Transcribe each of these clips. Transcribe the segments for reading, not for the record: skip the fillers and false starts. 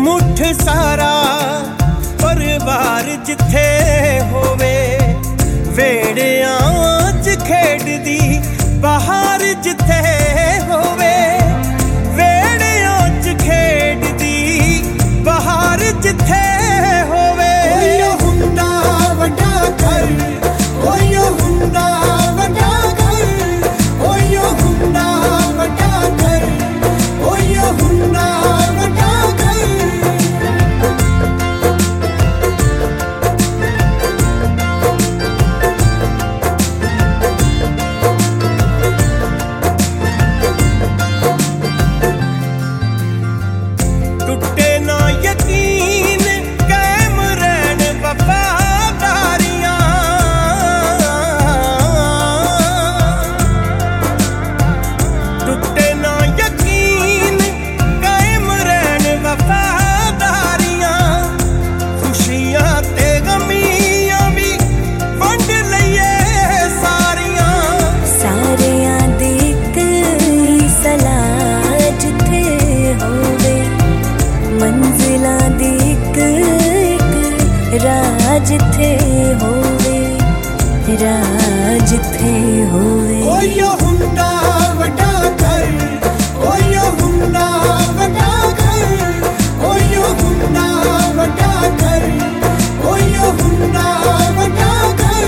मुठ सारा परिवार जिथे होवे, वेड़ियां च खेडदी बाहर जिथे होवे, वेड़ियां च खेडदी बाहर जिथे होवे। ओयो हुंदा वड्डा घर, ओयो हुंदा वड्डा घर, ओयो हुंदा वड्डा घर, ओयो हुंदा वड्डा घर। टुटे ना यकीन, कायम रहन वफादारियां, टुटे ना यकीन, कायम रहन वफादारियां। खुशियां ते गमियां भी वंड लईए सारियां, सारियां दी इक ही सलाह जिथे होवे, मंजिलां दी इक राह जिथे होवे, राह जिथे होवे। ओयो हुंदा वड्डा घर, ओयो हुंदा वड्डा घर, ओयो हुंदा वड्डा घर, ओयो हुंदा वड्डा घर।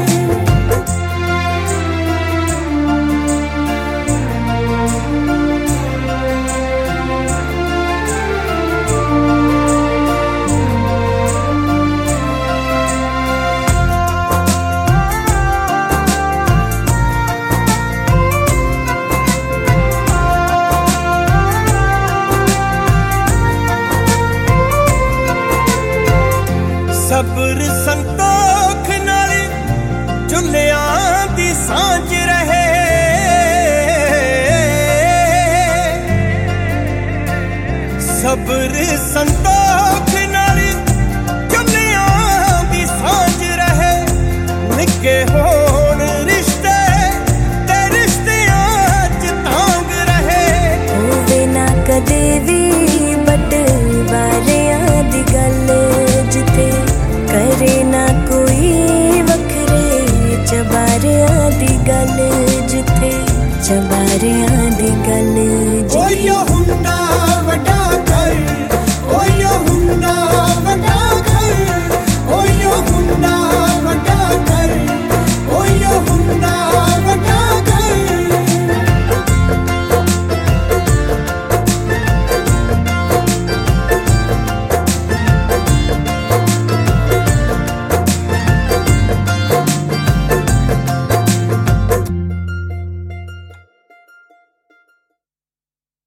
सब्र संतोख नाल चुल्लियां दी सांझ रहे, सब्र संतोख नाल चुल्लियां दी सांझ रहे। निक्के होण रिश्ते ते रिश्तियां च तांग रहे, होवे ना कदे भी बटवारियां दी गल जिथे, करे ना कोई वखरे चबारियां दी गल जिथे, चबारियां दी गल जिथे। ओयो